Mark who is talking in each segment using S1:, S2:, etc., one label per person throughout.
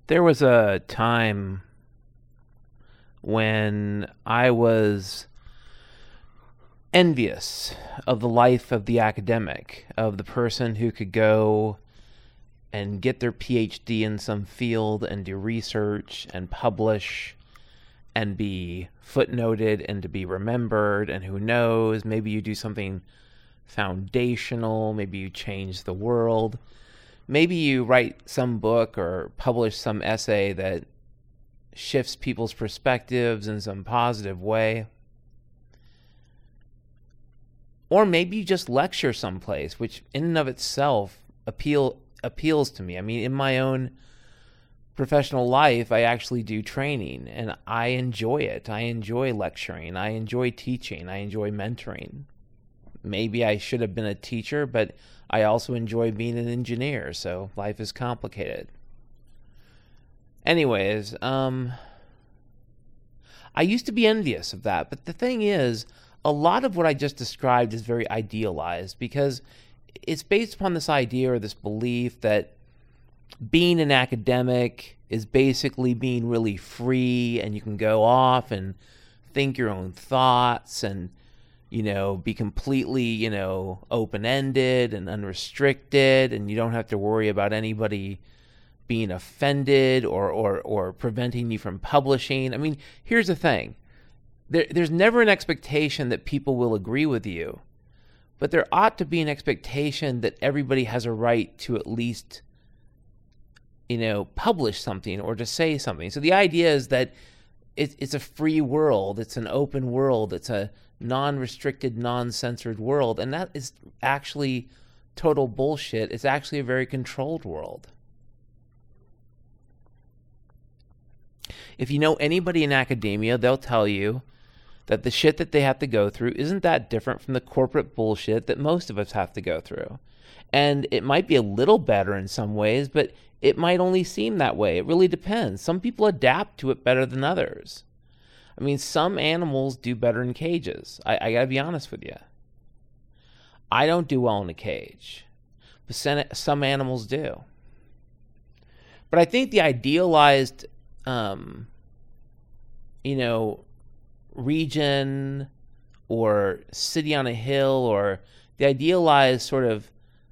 S1: There was a time when I was envious of the life of the academic, of the person who could go and get their PhD in some field and do research and publish and be footnoted and to be remembered. And who knows, maybe you do something foundational, maybe you change the world. Maybe you write some book or publish some essay that shifts people's perspectives in some positive way. Or maybe you just lecture someplace, which in and of itself appeals to me. I mean, in my own professional life, I actually do training, and I enjoy it. I enjoy lecturing. I enjoy teaching. I enjoy mentoring. Maybe I should have been a teacher, but I also enjoy being an engineer, so life is complicated. Anyways, I used to be envious of that, but the thing is, a lot of what I just described is very idealized because it's based upon this idea or this belief that being an academic is basically being really free and you can go off and think your own thoughts and, be completely, open-ended and unrestricted, and you don't have to worry about anybody being offended or preventing you from publishing. I mean, here's the thing. There's never an expectation that people will agree with you, but there ought to be an expectation that everybody has a right to at least, publish something or to say something. So the idea is that it's a free world, it's an open world, it's a non-restricted, non-censored world, and that is actually total bullshit. It's actually a very controlled world. If you know anybody in academia, they'll tell you that the shit that they have to go through isn't that different from the corporate bullshit that most of us have to go through. And it might be a little better in some ways, but it might only seem that way. It really depends. Some people adapt to it better than others. I mean, some animals do better in cages. I gotta be honest with you. I don't do well in a cage, but some animals do. But I think the idealized, region or city on a hill or the idealized sort of,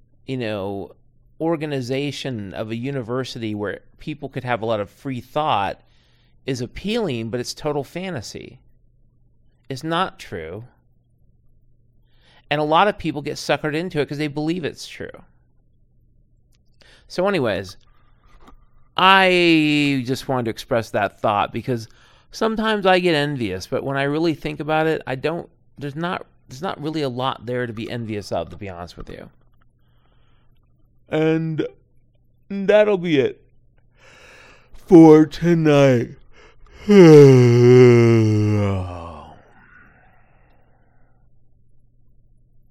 S1: organization of a university where people could have a lot of free thought is appealing, but it's total fantasy. It's not true. And a lot of people get suckered into it because they believe it's true. So anyways, I just wanted to express that thought because sometimes I get envious, but when I really think about it, there's not really a lot there to be envious of, to be honest with you. And that'll be it for tonight.